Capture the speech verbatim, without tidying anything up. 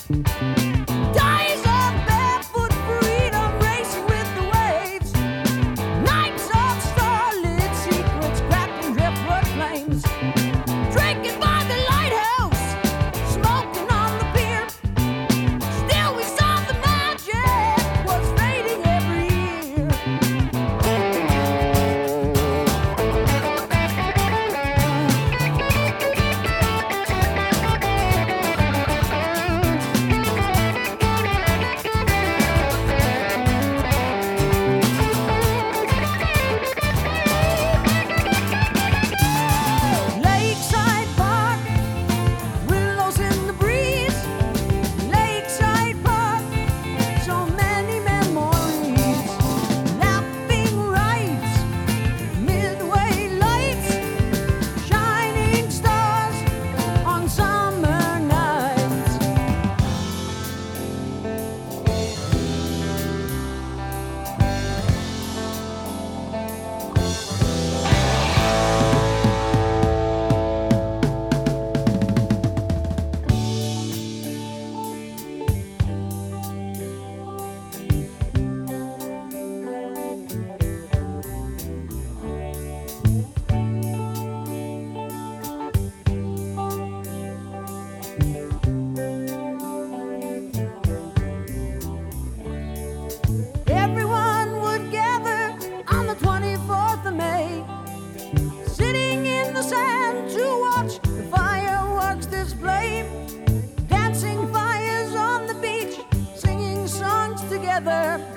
Days of barefoot freedom, racing with the waves. Nights of starlit secrets, cracking driftwood flames. Drinking by the lighthouse, smoking on the pier. Still we saw the magic was fading every year. Lakeside Park, willows in the breeze. Lakeside Park, so many memories. Lapping rides, midway lights, shining stars on summer nights. Everyone would gather on the twenty-fourth of May, sitting in the sand to watch the fireworks display. Dancing fires on the beach, singing songs together.